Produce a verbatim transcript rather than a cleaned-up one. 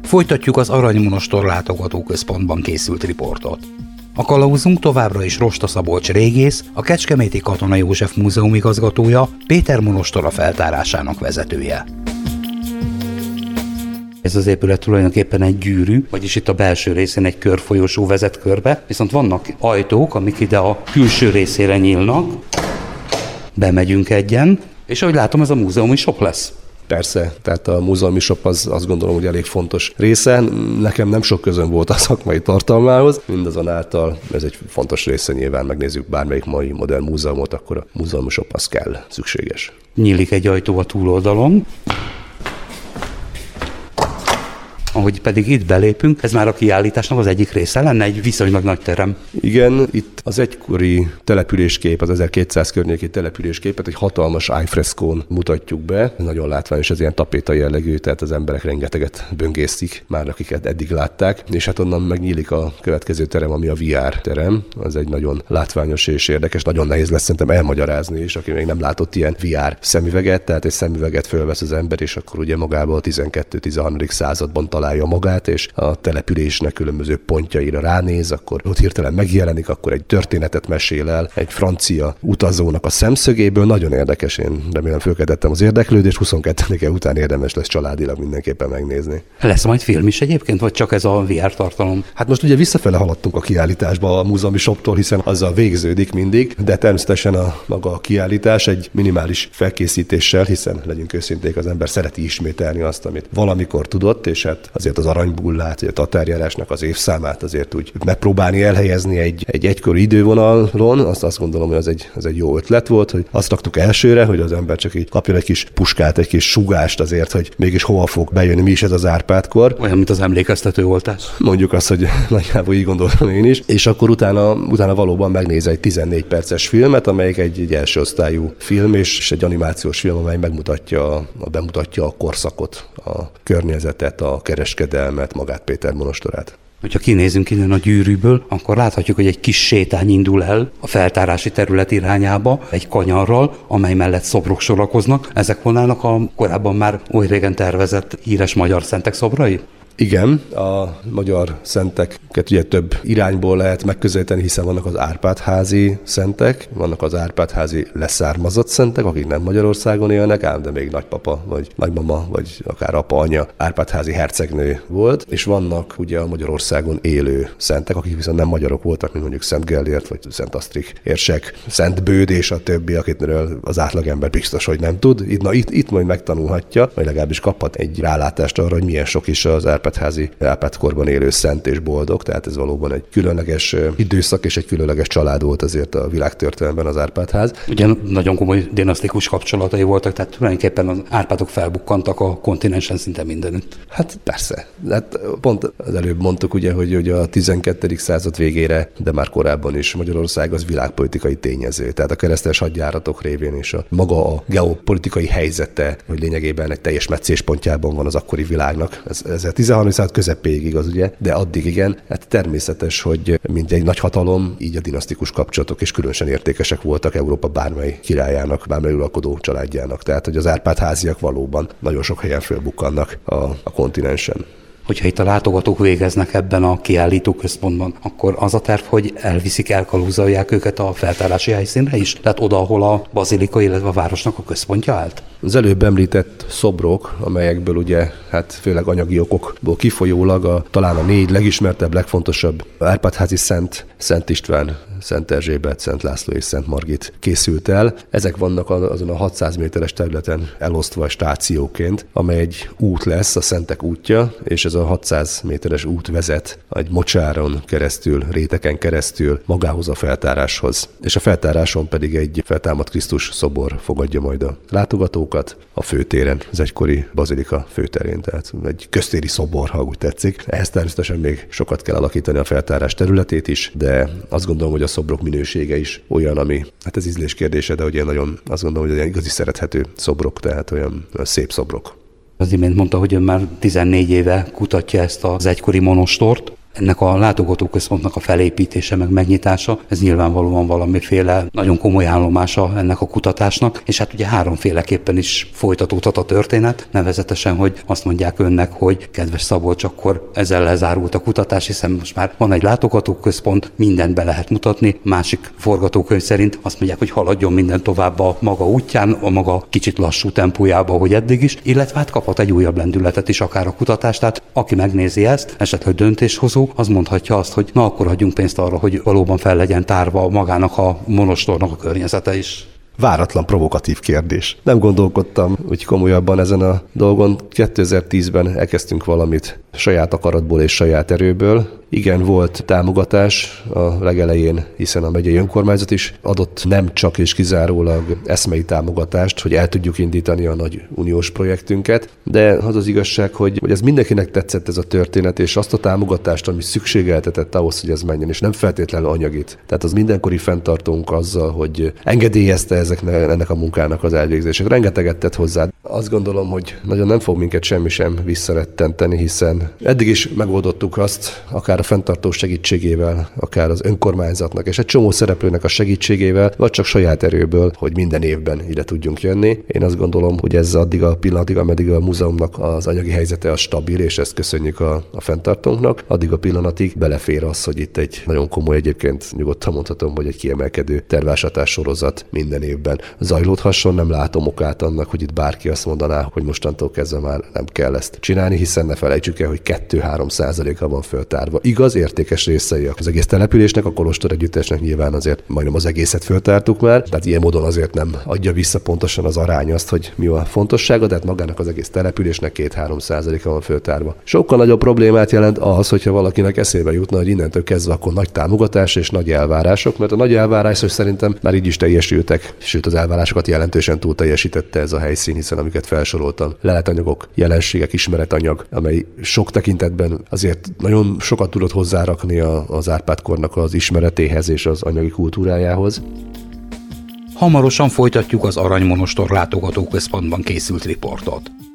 Folytatjuk az Aranymonostor látogatóközpontban készült riportot. A kalauzunk továbbra is Rosta Szabolcs régész, a Kecskeméti Katona József Múzeum igazgatója, Péter monostora feltárásának vezetője. Ez az épület tulajdonképpen egy gyűrű, vagyis itt a belső részén egy körfolyosó vezet körbe, viszont vannak ajtók, amik ide a külső részére nyílnak. Bemegyünk egyen, és ahogy látom, ez a múzeumi shop lesz. Persze, tehát a múzeumi shop az azt gondolom, hogy elég fontos része. Nekem nem sok közöm volt a szakmai tartalmához, mindazonáltal ez egy fontos része, nyilván megnézzük bármelyik mai modern múzeumot, akkor a múzeumi shop az kell, szükséges. Nyílik egy ajtó a túloldalon. Ahogy pedig itt belépünk, ez már a kiállításnak az egyik része lenne, egy viszonylag nagy terem. Igen, itt az egykori településkép, az ezerkétszáz környéki településképet egy hatalmas ájfreszkón mutatjuk be. Nagyon látványos, ez ilyen tapéta jellegű, tehát az emberek rengeteget böngésztik már, akiket eddig látták. És hát onnan megnyílik a következő terem, ami a vé er terem. Az egy nagyon látványos és érdekes, nagyon nehéz lesz szerintem elmagyarázni is, aki még nem látott ilyen vé er szemüveget, tehát egy szemüveget fölvesz az ember, és akkor ugye magába a tizenkettő-tizenharmadik században talál magát, és a településnek különböző pontjaira ránéz, akkor ott hirtelen megjelenik, akkor egy történetet mesél el egy francia utazónak a szemszögéből. Nagyon érdekes, én remélem fölkeltettem az érdeklődést, huszonkettedike után érdemes lesz családilag mindenképpen megnézni. Lesz majd film is egyébként, vagy csak ez a vé er tartalom? Hát most ugye visszafele haladtunk a kiállításba a múzeumi shoptól, hiszen azzal végződik mindig, de természetesen a maga a kiállítás egy minimális felkészítéssel, hiszen legyünk őszinték, az ember szereti ismételni azt, amit valamikor tudott, és hát azért az aranybullát, a tatárjárásnak az évszámát azért úgy megpróbálni elhelyezni egy, egy egykori idővonalon, azt azt gondolom, hogy az egy, az egy jó ötlet volt, hogy azt raktuk elsőre, hogy az ember csak így kapjon egy kis puskát, egy kis sugást azért, hogy mégis hova fog bejönni, mi is ez az Árpád-kor. Olyan, mint az emlékeztető oltás. Mondjuk azt, hogy nagyjából így gondolom én is, és akkor utána, utána valóban megnéz egy tizennégy perces filmet, amelyik egy, egy első osztályú film, és egy animációs film, amely megmutatja, a, bemutatja a korszakot, a környezetet, a kereskedelmet, magát Péter monostorát. Hogyha kinézünk innen a gyűrűből, akkor láthatjuk, hogy egy kis sétány indul el a feltárási terület irányába, egy kanyarral, amely mellett szobrok sorakoznak. Ezek volnának a korábban már oly régen tervezett híres magyar szentek szobrai? Igen, a magyar szenteket ugye több irányból lehet megközelíteni, hiszen vannak az Árpád-házi szentek, vannak az Árpád-házi leszármazott szentek, akik nem Magyarországon élnek, ám de még nagypapa, vagy nagymama, vagy akár apa, anya Árpád-házi hercegnő volt, és vannak ugye a Magyarországon élő szentek, akik viszont nem magyarok voltak, mint mondjuk Szent Gellért, vagy Szent Asztrik érsek, Szent Bőd és a többi, akitről az átlagember biztos, hogy nem tud. Itt, na, itt, itt majd megtanulhatja, vagy legalábbis kaphat egy rálátást arra, hogy milyen sok is az Árpád-házi, Árpád-korban élő szent és boldog, tehát ez valóban egy különleges időszak és egy különleges család volt azért a világtörténelemben az Árpád-ház. Ugye nagyon komoly dinasztikus kapcsolatai voltak, tehát tulajdonképpen az Árpádok felbukkantak a kontinensen szinte mindenütt. Hát persze. Hát pont az előbb mondtuk ugye, hogy, hogy a tizenkettedik század végére, de már korábban is Magyarország az világpolitikai tényező. Tehát a keresztes hadjáratok révén és a maga a geopolitikai helyzete, hogy lényegében egy teljes meccéspontjában van az akkori világnak. Ez, ez a tizenharmadik század közepéig igaz, ugye? De addig igen. Hát természetes, hogy mint egy nagy hatalom, így a dinasztikus kapcsolatok is különösen értékesek voltak Európa bármely királyának, bármely uralkodó családjának. Tehát, hogy az Árpád-háziak valóban nagyon sok helyen fölbukkannak a, a kontinensen. Hogyha itt a látogatók végeznek ebben a kiállítóközpontban, akkor az a terv, hogy elviszik, elkaluzolják őket a feltárási helyszínre is? Tehát oda, ahol a bazilika, illetve a városnak a központja állt? Az előbb említett szobrok, amelyekből ugye, hát főleg anyagi okokból kifolyólag a, talán a négy legismertebb, legfontosabb Árpád-házi szent, Szent István, Szent Erzsébet, Szent László és Szent Margit készült el. Ezek vannak azon a hatszáz méteres területen elosztva stációként, amely egy út lesz, a Szentek útja, és ez a hatszáz méteres út vezet egy mocsáron keresztül, réteken keresztül magához a feltáráshoz. És a feltáráson pedig egy feltámadt Krisztus szobor fogadja majd a látogatókat a főtéren, az egykori bazilika főterén, tehát egy köztéri szobor, ha úgy tetszik. Ehhez természetesen még sokat kell alakítani a feltárás területét is, de azt gondolom, hogy a szobrok minősége is olyan, ami, hát ez ízlés kérdése, de ugye nagyon azt gondolom, hogy olyan igazi szerethető szobrok, tehát olyan szép szobrok. Az imént mondta, hogy ön már tizennégy éve kutatja ezt az egykori monostort. ennek a látogatóközpontnak a felépítése meg megnyitása, ez nyilvánvalóan valamiféle nagyon komoly állomása ennek a kutatásnak, és hát ugye háromféleképpen is folytatódhat a történet, nevezetesen, hogy azt mondják önnek, hogy kedves Szabolcs, akkor ezzel lezárult a kutatás, hiszen most már van egy látogatóközpont, mindent be lehet mutatni, másik forgatókönyv szerint azt mondják, hogy haladjon minden tovább a maga útján, a maga kicsit lassú tempójába, hogy eddig is, illetve hát kaphat egy újabb lendületet is akár a kutatás, tehát aki megnézi ezt, esetleg döntéshozó, az mondhatja azt, hogy na akkor hagyjunk pénzt arra, hogy valóban fel legyen tárva magának a monostornak a környezete is. Váratlan, provokatív kérdés. Nem gondolkodtam úgy komolyabban ezen a dolgon. kétezer-tízben elkezdtünk valamit saját akaratból és saját erőből. Igen, volt támogatás a legelején, hiszen a megyei önkormányzat is adott nem csak és kizárólag eszmei támogatást, hogy el tudjuk indítani a nagy uniós projektünket, de az az igazság, hogy, hogy ez mindenkinek tetszett ez a történet, és azt a támogatást, ami szükségeltetett ahhoz, hogy ez menjen, és nem feltétlenül anyagit. Tehát az mindenkori fenntartónk azzal, hogy engedélyezte ezeknek, ennek a munkának az elvégzését. Rengeteget tett hozzá. Azt gondolom, hogy nagyon nem fog minket semmi sem visszarettenteni, hiszen eddig is megoldottuk azt, akár a fenntartó segítségével, akár az önkormányzatnak és egy csomó szereplőnek a segítségével, vagy csak saját erőből, hogy minden évben ide tudjunk jönni. Én azt gondolom, hogy ez addig a pillanatig, ameddig a múzeumnak az anyagi helyzete a stabil, és ezt köszönjük a, a fenntartónknak, addig a pillanatig belefér az, hogy itt egy nagyon komoly, egyébként nyugodtan mondhatom, hogy egy kiemelkedő tervásatás sorozat minden évben zajlódhasson. Nem látom okát annak, hogy itt bárki azt mondaná, hogy mostantól kezdve már nem kell ezt csinálni, hiszen ne felejtsük el, hogy kettő-három százaléka van föltárva. Igaz, értékes részei az egész településnek, a Kolostor együttesnek nyilván azért majdnem az egészet föltártuk már, tehát ilyen módon azért nem adja vissza pontosan az arány azt, hogy mi a fontossága, de hát magának az egész településnek két-három százaléka van föltárva. Sokkal nagyobb problémát jelent az, hogyha valakinek eszébe jutna, hogy innentől kezdve akkor nagy támogatás és nagy elvárások, mert a nagy elvárások szerintem már így is teljesültek, sőt az elvárásokat jelentősen túl teljesítette ez a helyszín, hiszen amiket felsoroltam, leletanyagok, jelenségek, ismeretanyag, amely sok tekintetben azért nagyon sokat tudott hozzárakni az Árpád-kornak az ismeretéhez és az anyagi kultúrájához. Hamarosan folytatjuk az Aranymonostor látogatóközpontban készült riportot.